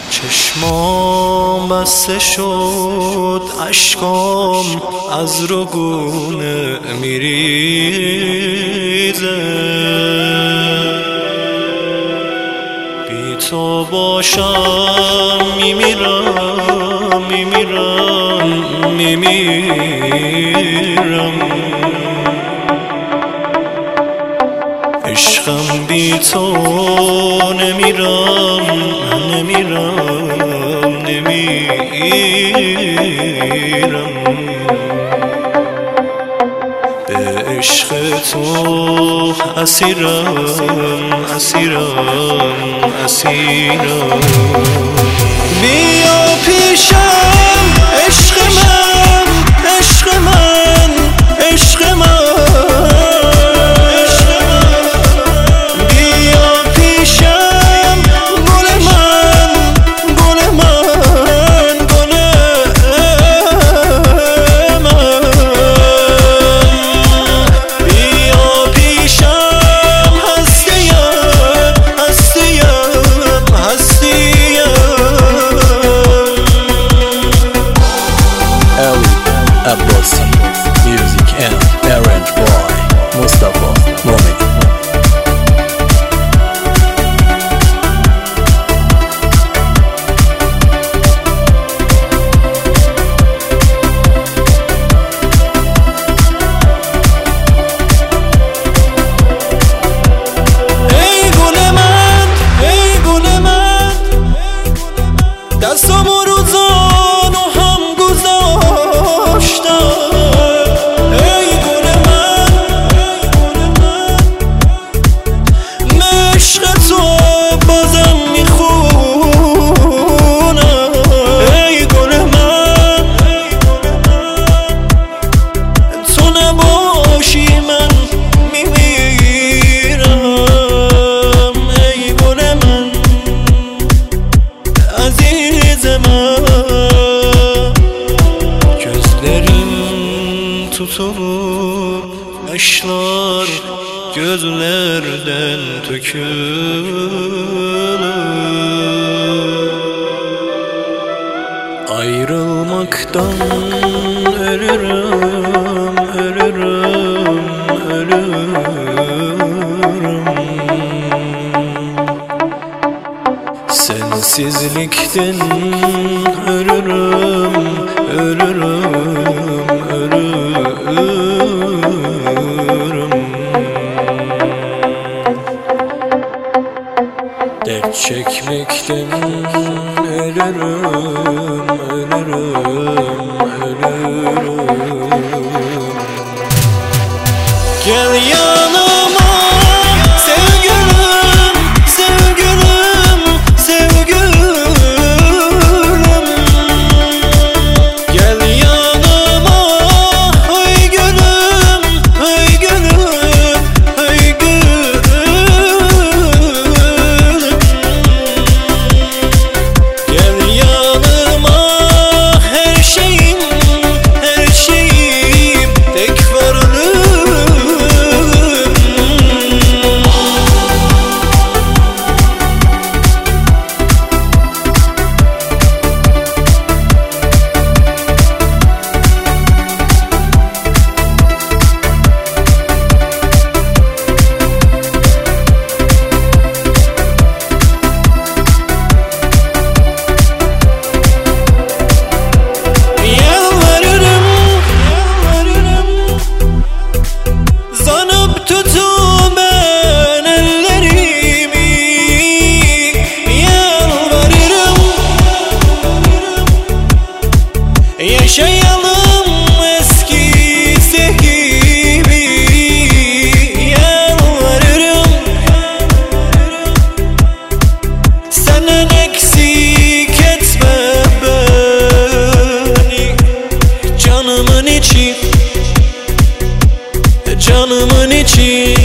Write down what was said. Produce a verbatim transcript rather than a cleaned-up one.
چشمام بسته شد، اشکام از رگونه میریزه. بی تو باشم میمیرم میمیرم میمیرم. عشقم بی تو نمیرم نمیرم نمیرم. به عشق تو اسیرم اسیرم اسیرم. بیا پیشم عشق من عشق من عشق من. Abbasi, music and arrange by Mustafa Mohammed. Ey gul man, ey gul man, dastom ro zano ham guzashtam. Ey gul man, meshq to bazam mikhunam. Ey gul man, to nabashi man mimiram. Ey gul man, aziz man. Gözlerim tutulup yaşlar gözlerden tökülür. Ayrılmaktan ölürüm ölürüm ölürüm. Sensizlikten ölürüm ölürüm ölürüm. Dert çekmekten ölürüm ölürüm ölürüm. Gel yanıma sevgilim sevgilim sevgilim. Gel yanıma ay gülüm ay gülüm ay gülüm. Gel yanıma her şeyim her şeyim tek varlığım. Yalvarırım yalvarırım, zanıp tutun ben ellerimi. Yalvarırım yaşayalım eskisi gibi. Yalvarırım senden eksik etme beni. Canımın içi canımın içi